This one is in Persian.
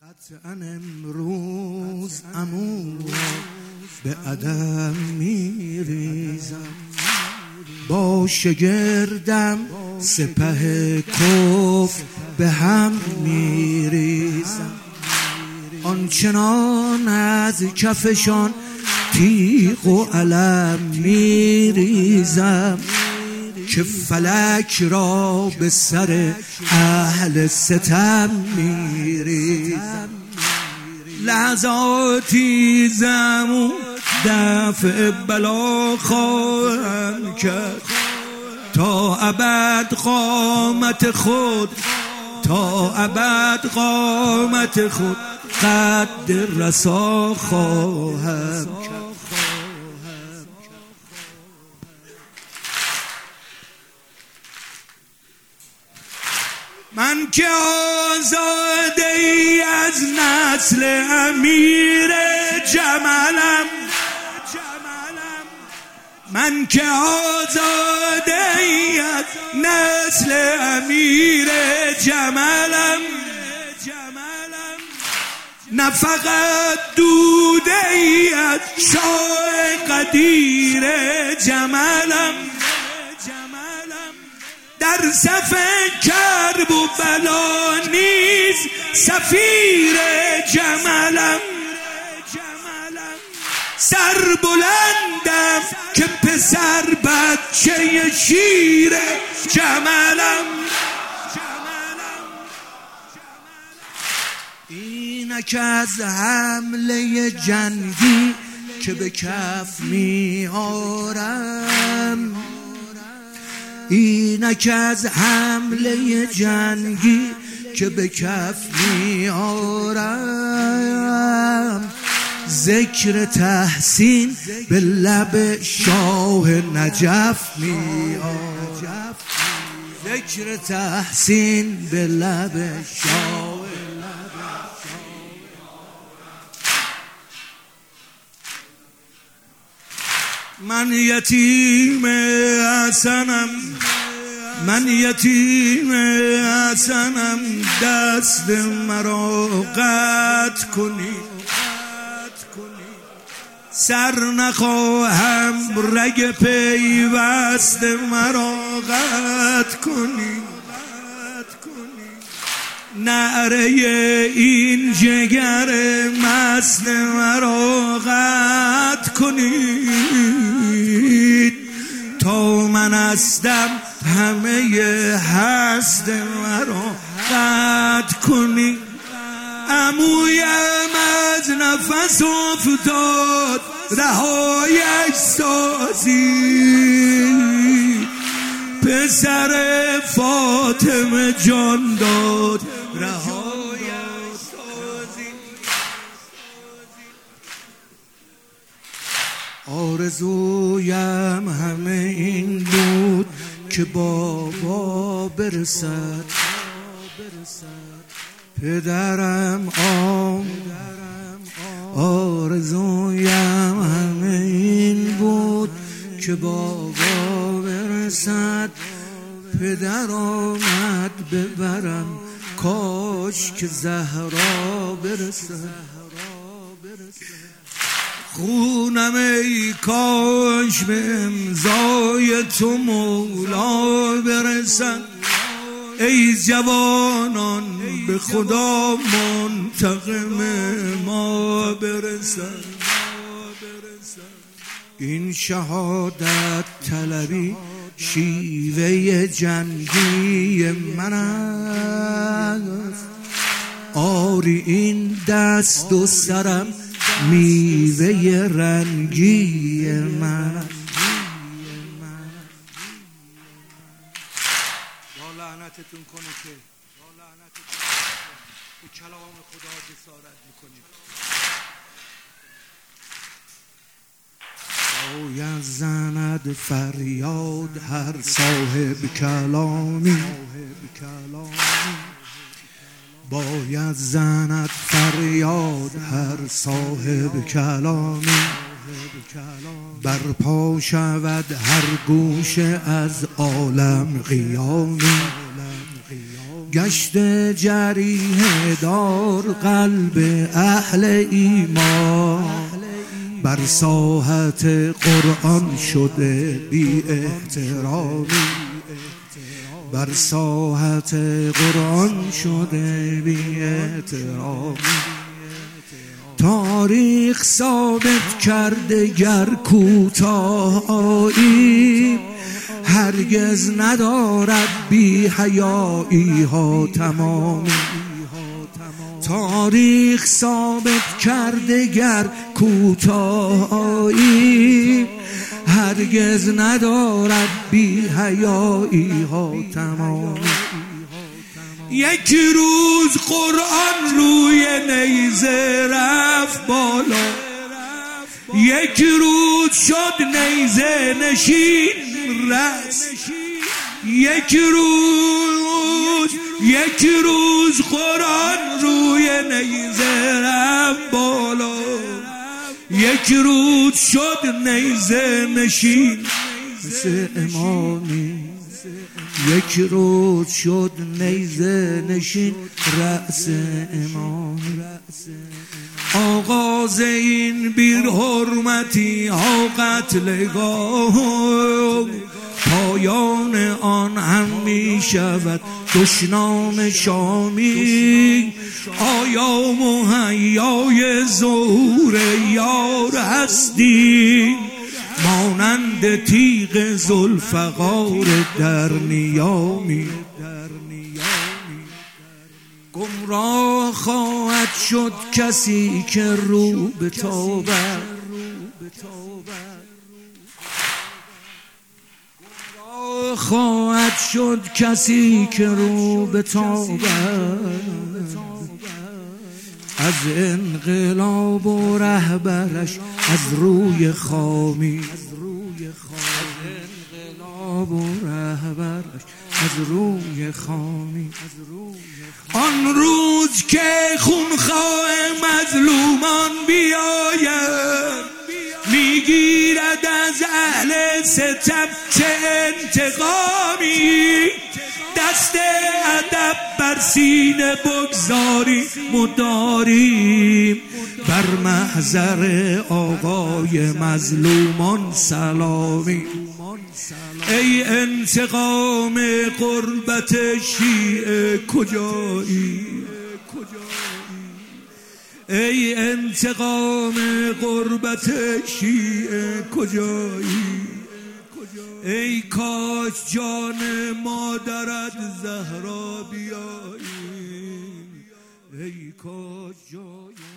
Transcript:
قطعاً امروز عمو به عدم میریزم، با شگردم سپه کفر به هم میریزم، آنچنان از کفشان تیغ و علم میریزم که فلک را به سر اهل ستم میریزم. لحظاتی زمون دفع بلا خواهم کرد، تا ابد قامت خود قد رسا خواهم کرد. من که آزاده ای از نسل امیر جملم، من که آزاده ای از نسل امیر جملم، نه فقط دوده ای از شاه قدیر جملم، در صف کرب و بلا نیز سفیر جملم، سر بلندم که پسر بچه شیر جملم. اینک از حمله جنگی که به کف میارم، اینک از حمله جنگی که به کف میارم، ذکر تحسین به لب شاه نجف میارم، ذکر تحسین به لب شاه. من یتیم حسنم، دست مرا قطع کنی، سر نخواهم رگ پیوست مرا قطع کنی، نعره این جگر مست مرا قطع کنید، تا من هستم همه هست مرا قطع کنید. عمویم از نفس افتاد رهایش سازی، پسر فاطمه جان داد رهایش سازی. آرزویم همه این بود که بابا برسد، پدرم آرزویم همه این بود که بابا برسد، پدر آمد ببرم کاش که زهرا برسد، خونم ای کاش به امضای تو مولا برسد، ای جوانان به خدا منتقم ما برسد. این شهادت طلبی شیوه جنگی من است، آری این دست و سرم میوه رنگی من. لعنتتون کنه که به کلام خدا جسارت میکنید. باید زند فریاد هر صاحب کلامی، باید زند فریاد هر صاحب کلامی، برپا شود هر گوشه از عالم قیامی، گشت جریحه دار قلب اهل ایمان، بر ساحت قرآن شده بی احترامی، بر ساحت قرآن شده بی احترامی. تاریخ ثابت کرده گر کوتاهی هرگز ندارد بی حیایی ها تمامی. تاریخ ثابت کرده گر کوتاهی هرگز ندارد بی حیایی ها تمامی. یک روز قرآن روی نیزه رفت بالا، یک روز شد نیزه نشین رأس، یک روز قرآن روی نیزه رفت بالا، یک روز شد نیزه نشین مثل امامی، یک روز شد نیزه نشین رأس امامی. آغاز این بیر حرمتی ها قتلگاه، پایان آن هم می شود دشنام شامی. آیا مهیای ظهور یار هستی؟ مانند تیغ ذوالفقار در نیامی. گمراه خواهد شد کسی که رو به توبه، گمراه خواهد شد کسی که رو به توبه، از انقلاب و رهبرش از روی خامی، انقلاب و رهبرش از روی خامی. آن روز که خونخواه مظلومان بیاید میگیرد از اهل ستم چه انتقامی، دست ادب بر سینه بگذاری مداریم، بر محضر آقای مظلومان سلامی. ای انتقام غربت شیعه کجایی؟ ای انتقام غربت شیعه کجایی؟ ای کاش جان مادرت زهرا بیایی، ای کاش جای